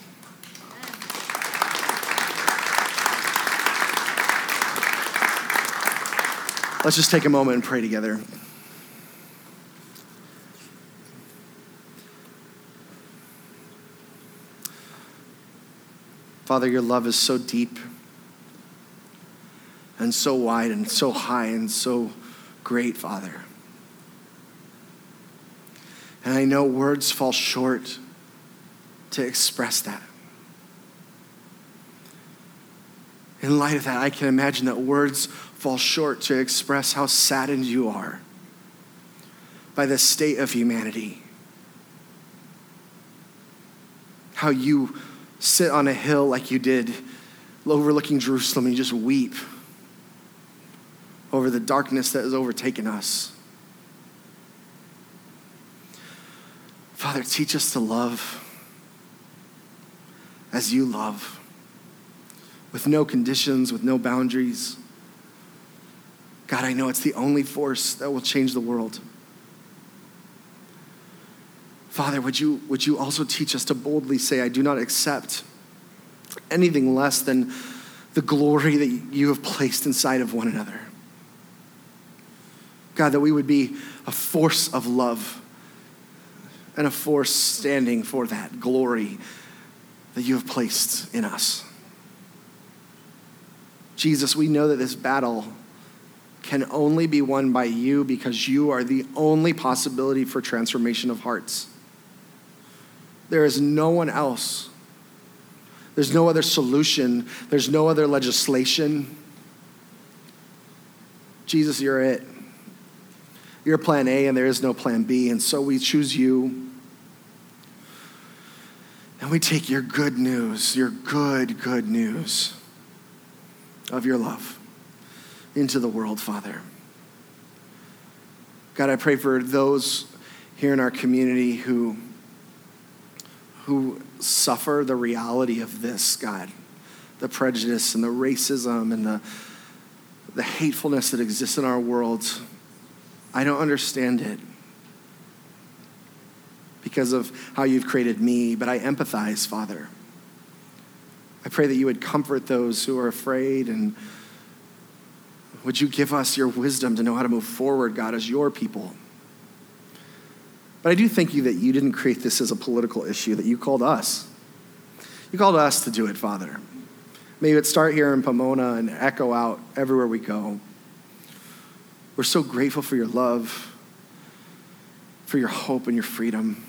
Let's just take a moment and pray together. Father, your love is so deep and so wide and so high and so great, Father. And I know words fall short to express that. In light of that, I can imagine that words fall short to express how saddened you are by the state of humanity. how you sit on a hill like you did, overlooking Jerusalem, and you just weep over the darkness that has overtaken us. Father, teach us to love as you love, with no conditions, with no boundaries. God, I know it's the only force that will change the world. Father, would you also teach us to boldly say, I do not accept anything less than the glory that you have placed inside of one another. God, that we would be a force of love and a force standing for that glory that you have placed in us. Jesus, we know that this battle can only be won by you because you are the only possibility for transformation of hearts. There is no one else. There's no other solution. There's no other legislation. Jesus, you're it. You're plan A and there is no plan B, and so we choose you. And we take your good news, your good news of your love into the world, Father. God, I pray for those here in our community who suffer the reality of this, God, the prejudice and the racism and the hatefulness that exists in our world. I don't understand it because of how you've created me, but I empathize, Father. I pray that you would comfort those who are afraid, and would you give us your wisdom to know how to move forward, God, as your people. But I do thank you that you didn't create this as a political issue, that you called us. You called us to do it, Father. May it start here in Pomona and echo out everywhere we go. We're so grateful for your love, for your hope and your freedom.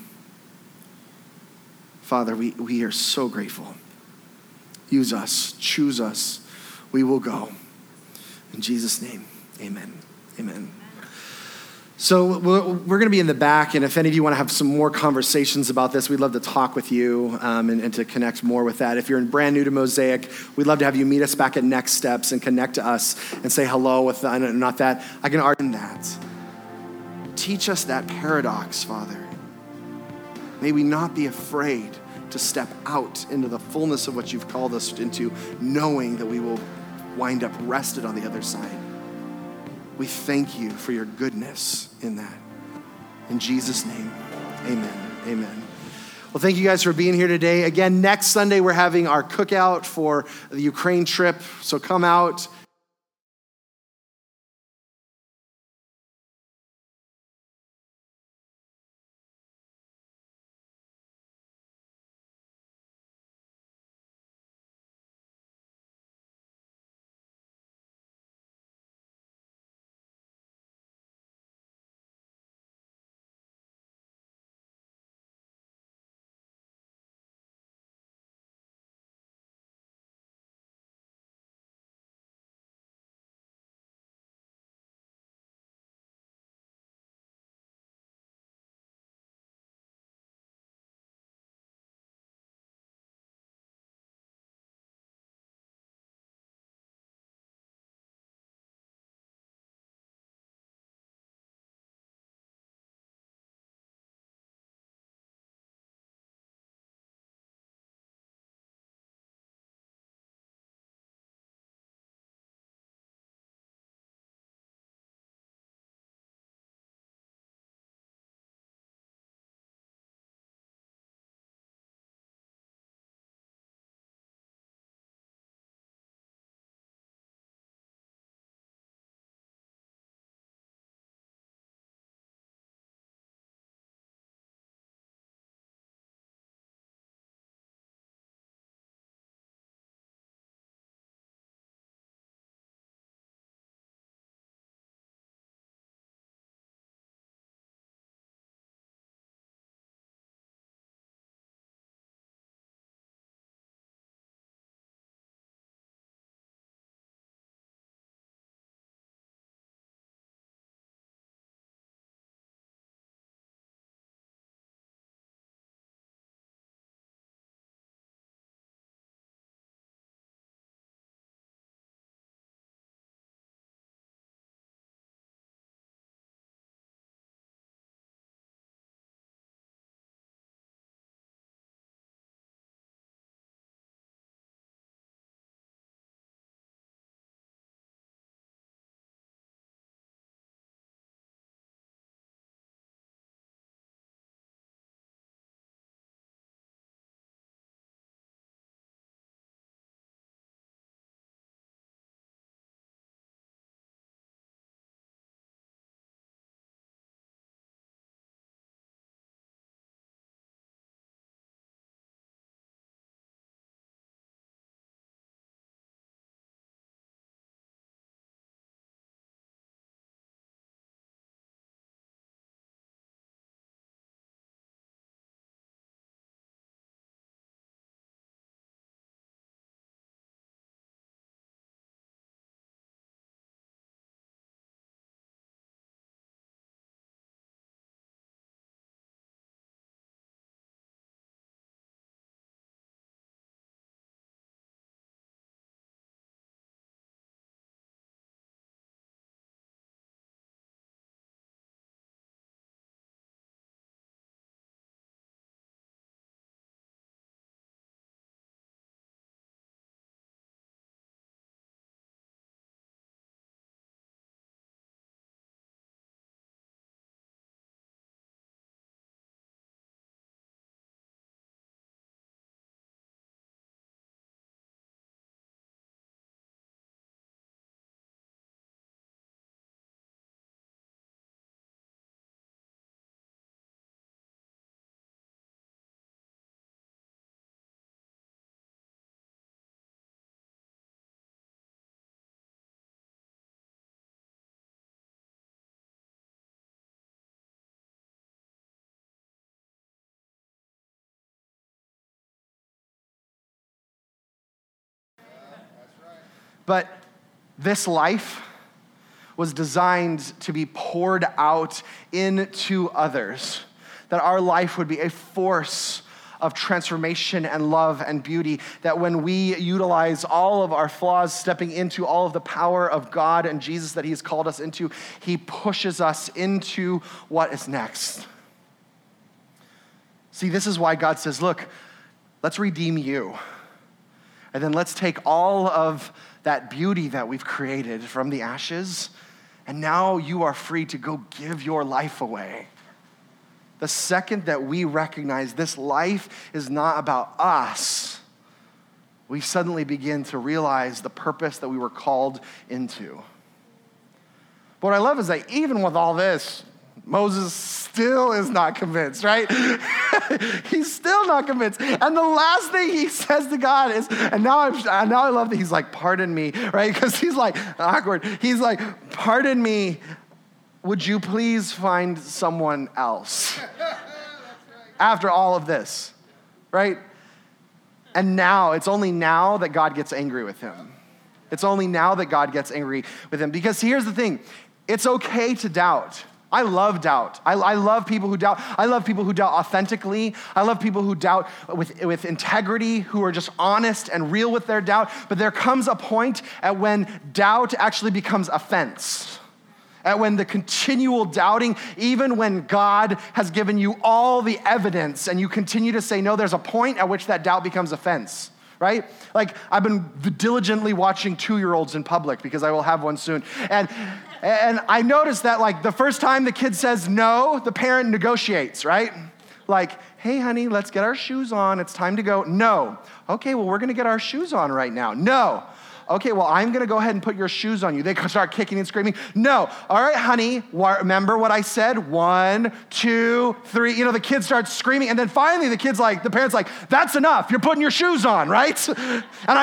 Father, we are so grateful. Use us, choose us. We will go. In Jesus' name, amen. Amen. So we're going to be in the back, and if any of you want to have some more conversations about this, we'd love to talk with you and to connect more with that. If you're brand new to Mosaic, we'd love to have you meet us back at Next Steps and connect to us and say hello with not that. I can argue that. Teach us that paradox, Father. May we not be afraid to step out into the fullness of what you've called us into, knowing that we will wind up rested on the other side. We thank you for your goodness in that. In Jesus' name, amen. Amen. Well, thank you guys for being here today. Again, next Sunday, we're having our cookout for the Ukraine trip. So come out. But this life was designed to be poured out into others, that our life would be a force of transformation and love and beauty, that when we utilize all of our flaws, stepping into all of the power of God and Jesus that he's called us into, he pushes us into what is next. See, this is why God says, look, let's redeem you. And then let's take all of that beauty that we've created from the ashes, and now you are free to go give your life away. The second that we recognize this life is not about us, we suddenly begin to realize the purpose that we were called into. But what I love is that even with all this, Moses still is not convinced, right? He's still not convinced. And the last thing he says to God is, and now I love that he's like, pardon me, right? Because he's like, awkward. He's like, pardon me, would you please find someone else? After all of this, right? And now, it's only now that God gets angry with him. It's only now that God gets angry with him. Because here's the thing, it's okay to doubt. I love doubt. I love people who doubt. I love people who doubt authentically. I love people who doubt with integrity, who are just honest and real with their doubt. But there comes a point at when doubt actually becomes offense. At when the continual doubting, even when God has given you all the evidence and you continue to say no, there's a point at which that doubt becomes offense. Right? Like, I've been diligently watching 2-year-olds in public because I will have one soon. And I noticed that, like, the first time the kid says no, the parent negotiates, right? Like, hey, honey, let's get our shoes on. It's time to go. No. Okay, well, we're going to get our shoes on right now. No. Okay, well, I'm going to go ahead and put your shoes on you. They start kicking and screaming. No. All right, honey, remember what I said? 1, 2, 3. You know, the kid starts screaming. And then finally the parent's like, that's enough. You're putting your shoes on, right? And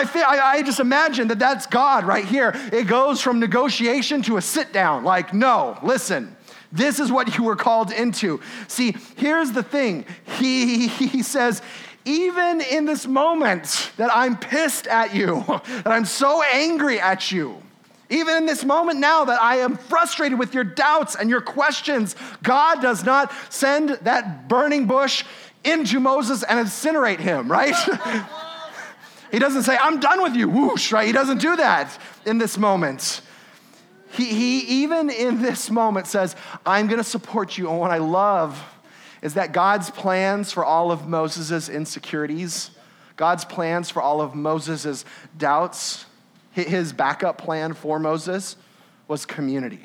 I just imagine that that's God right here. It goes from negotiation to a sit down. Like, no, listen. This is what you were called into. See, here's the thing. He says, even in this moment that I'm pissed at you, that I'm so angry at you, even in this moment now that I am frustrated with your doubts and your questions, God does not send that burning bush into Moses and incinerate him, right? He doesn't say, I'm done with you, whoosh, right? He doesn't do that in this moment. He even in this moment says, I'm going to support you. And what I love is that God's plans for all of Moses' insecurities, God's plans for all of Moses' doubts, his backup plan for Moses was community.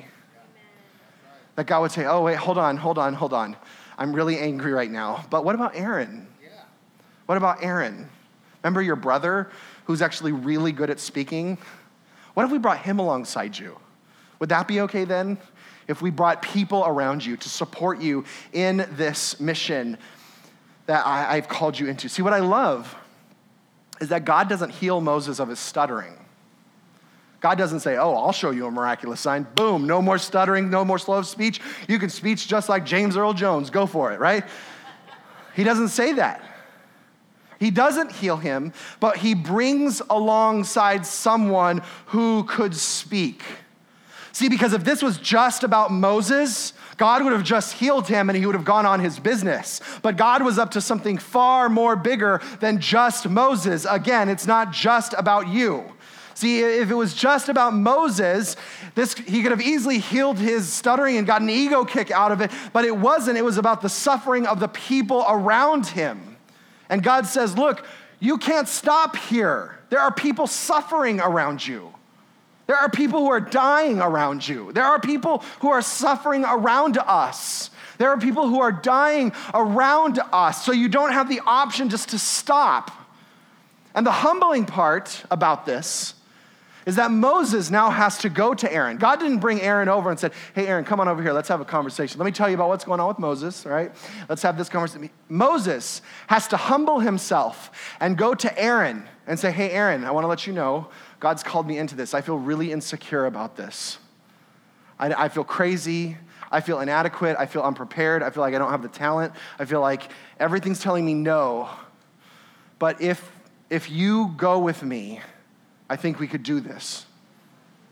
That God would say, oh, wait, hold on. I'm really angry right now. But what about Aaron? What about Aaron? Remember your brother who's actually really good at speaking? What if we brought him alongside you? Would that be okay then? If we brought people around you to support you in this mission that I've called you into. See, what I love is that God doesn't heal Moses of his stuttering. God doesn't say, oh, I'll show you a miraculous sign. Boom, no more stuttering, no more slow of speech. You can speech just like James Earl Jones. Go for it, right? He doesn't say that. He doesn't heal him, but he brings alongside someone who could speak. See, because if this was just about Moses, God would have just healed him and he would have gone on his business. But God was up to something far more bigger than just Moses. Again, it's not just about you. See, if it was just about Moses, he could have easily healed his stuttering and got an ego kick out of it, but it wasn't. It was about the suffering of the people around him. And God says, look, you can't stop here. There are people suffering around you. There are people who are dying around you. There are people who are suffering around us. There are people who are dying around us. So you don't have the option just to stop. And the humbling part about this is that Moses now has to go to Aaron. God didn't bring Aaron over and said, hey, Aaron, come on over here. Let's have a conversation. Let me tell you about what's going on with Moses, all right? Let's have this conversation. Moses has to humble himself and go to Aaron and say, hey, Aaron, I want to let you know God's called me into this. I feel really insecure about this. I feel crazy. I feel inadequate. I feel unprepared. I feel like I don't have the talent. I feel like everything's telling me no. But if you go with me, I think we could do this.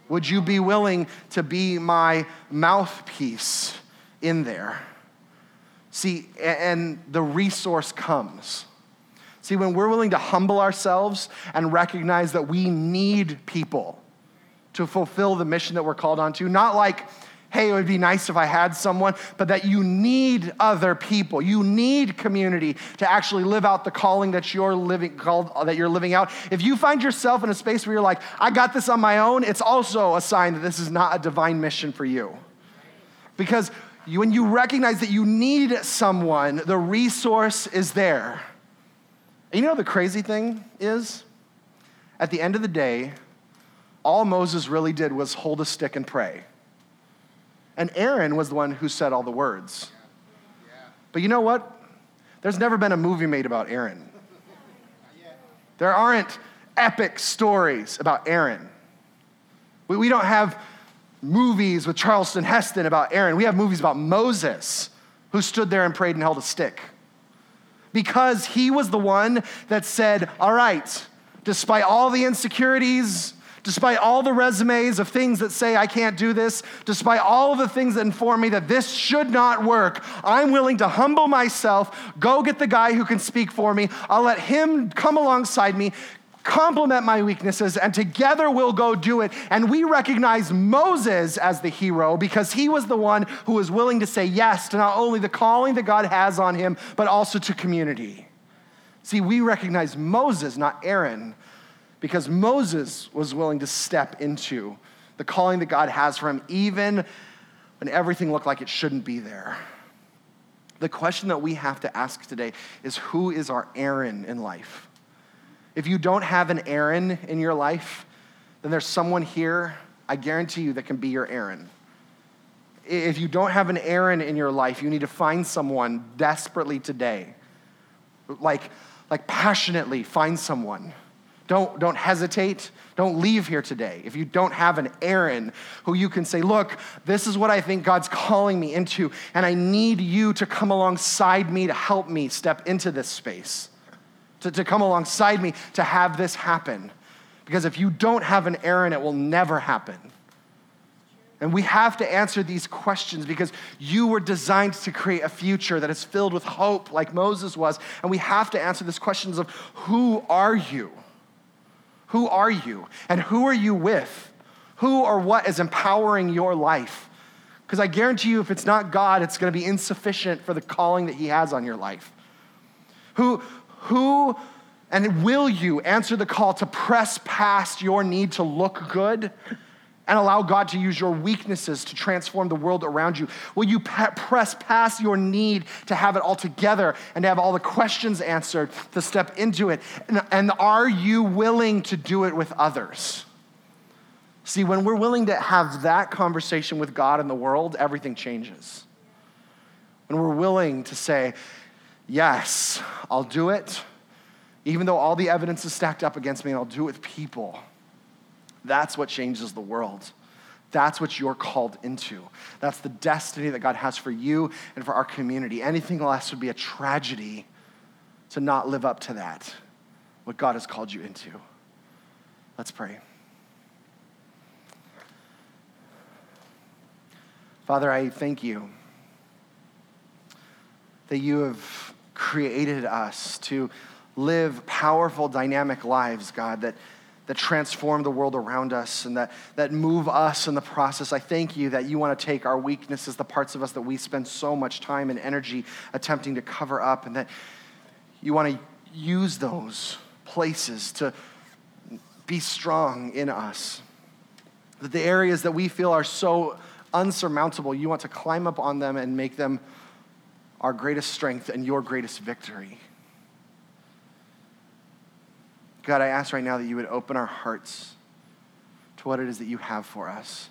Would you be willing to be my mouthpiece in there? See, and the resource comes. See, when we're willing to humble ourselves and recognize that we need people to fulfill the mission that we're called onto, not like, hey, it would be nice if I had someone, but that you need other people. You need community to actually live out the calling that you're living out. If you find yourself in a space where you're like, I got this on my own, it's also a sign that this is not a divine mission for you. Because when you recognize that you need someone, the resource is there. And you know the crazy thing is? At the end of the day, all Moses really did was hold a stick and pray. And Aaron was the one who said all the words. But you know what? There's never been a movie made about Aaron. There aren't epic stories about Aaron. We don't have movies with Charlton Heston about Aaron. We have movies about Moses, who stood there and prayed and held a stick. Because he was the one that said, all right, despite all the insecurities, despite all the resumes of things that say I can't do this, despite all of the things that inform me that this should not work, I'm willing to humble myself, go get the guy who can speak for me. I'll let him come alongside me, complement my weaknesses, and together we'll go do it. And we recognize Moses as the hero because he was the one who was willing to say yes to not only the calling that God has on him, but also to community. See, we recognize Moses, not Aaron, because Moses was willing to step into the calling that God has for him, even when everything looked like it shouldn't be there. The question that we have to ask today is, who is our Aaron in life? If you don't have an Aaron in your life, then there's someone here, I guarantee you, that can be your Aaron. If you don't have an Aaron in your life, you need to find someone desperately today. Like passionately find someone. Don't hesitate. Don't leave here today if you don't have an Aaron who you can say, look, this is what I think God's calling me into, and I need you to come alongside me to help me step into this space, to come alongside me to have this happen. Because if you don't have an Aaron, it will never happen. And we have to answer these questions because you were designed to create a future that is filled with hope like Moses was. And we have to answer these questions of, who are you? Who are you? And who are you with? Who or what is empowering your life? Because I guarantee you, if it's not God, it's going to be insufficient for the calling that he has on your life. Who and will you answer the call to press past your need to look good and allow God to use your weaknesses to transform the world around you? Will you press past your need to have it all together and to have all the questions answered, to step into it? And are you willing to do it with others? See, when we're willing to have that conversation with God and the world, everything changes. When we're willing to say, yes, I'll do it, even though all the evidence is stacked up against me, and I'll do it with people. That's what changes the world. That's what you're called into. That's the destiny that God has for you and for our community. Anything less would be a tragedy to not live up to that, what God has called you into. Let's pray. Father, I thank you that you have created us to live powerful, dynamic lives, God, that transform the world around us and that move us in the process. I thank you that you want to take our weaknesses, the parts of us that we spend so much time and energy attempting to cover up, and that you want to use those places to be strong in us. That the areas that we feel are so unsurmountable, you want to climb up on them and make them our greatest strength and your greatest victory. God, I ask right now that you would open our hearts to what it is that you have for us.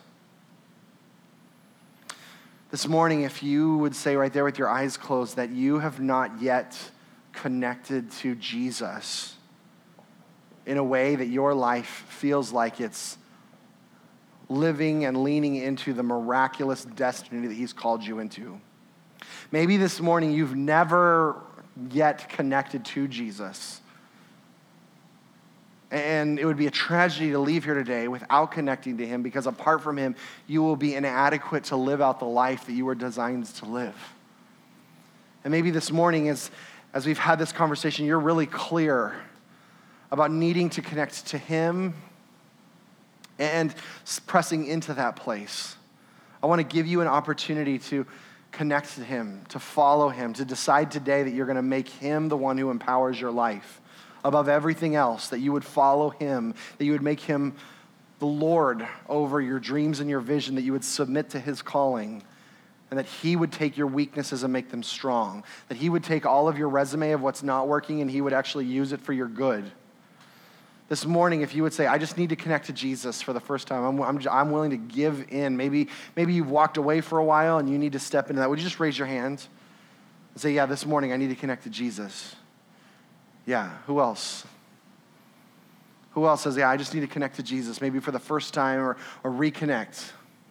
This morning, if you would say right there with your eyes closed that you have not yet connected to Jesus in a way that your life feels like it's living and leaning into the miraculous destiny that he's called you into. Maybe this morning you've never yet connected to Jesus. And it would be a tragedy to leave here today without connecting to him, because apart from him, you will be inadequate to live out the life that you were designed to live. And maybe this morning, as we've had this conversation, you're really clear about needing to connect to him and pressing into that place. I want to give you an opportunity to connect to him, to follow him, to decide today that you're going to make him the one who empowers your life above everything else, that you would follow him, that you would make him the Lord over your dreams and your vision, that you would submit to his calling, and that he would take your weaknesses and make them strong, that he would take all of your resume of what's not working and he would actually use it for your good. This morning, if you would say, I just need to connect to Jesus for the first time, I'm willing to give in. Maybe you've walked away for a while and you need to step into that. Would you just raise your hand and say, yeah, this morning I need to connect to Jesus? Yeah, who else? Who else says, yeah, I just need to connect to Jesus, maybe for the first time or reconnect?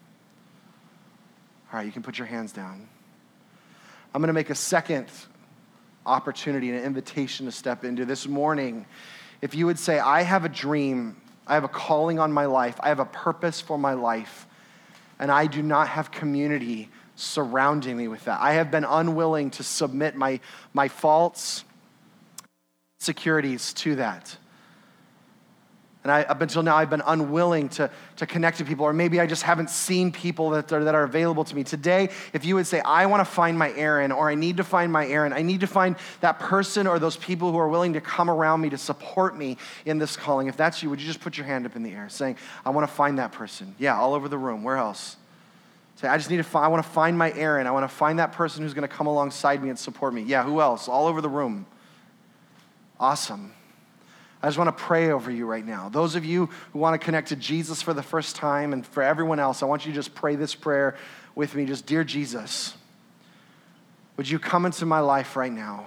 All right, you can put your hands down. I'm going to make a second opportunity, an invitation to step into this morning. If you would say, I have a dream, I have a calling on my life, I have a purpose for my life, and I do not have community surrounding me with that. I have been unwilling to submit my faults, insecurities to that. And up until now, I've been unwilling to connect to people, or maybe I just haven't seen people that are available to me. Today, if you would say, I want to find my Aaron, or I need to find my Aaron, I need to find that person or those people who are willing to come around me to support me in this calling. If that's you, would you just put your hand up in the air saying, I want to find that person? Yeah, all over the room. Where else? Say, I want to find my Aaron. I want to find that person who's going to come alongside me and support me. Yeah, who else? All over the room. Awesome. I just want to pray over you right now. Those of you who want to connect to Jesus for the first time, and for everyone else, I want you to just pray this prayer with me. Just, dear Jesus, would you come into my life right now?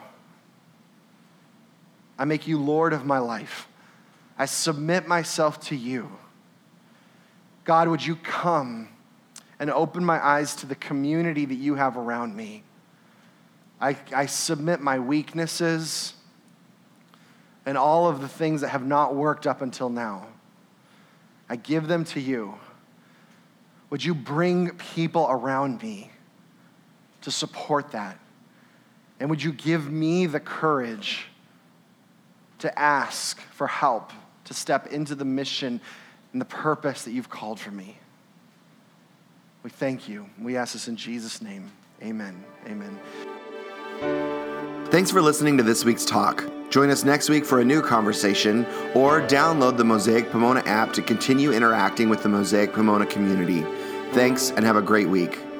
I make you Lord of my life. I submit myself to you. God, would you come and open my eyes to the community that you have around me? I submit my weaknesses and all of the things that have not worked up until now. I give them to you. Would you bring people around me to support that? And would you give me the courage to ask for help, to step into the mission and the purpose that you've called for me? We thank you. We ask this in Jesus' name. Amen. Amen. Thanks for listening to this week's talk. Join us next week for a new conversation, or download the Mosaic Pomona app to continue interacting with the Mosaic Pomona community. Thanks, and have a great week.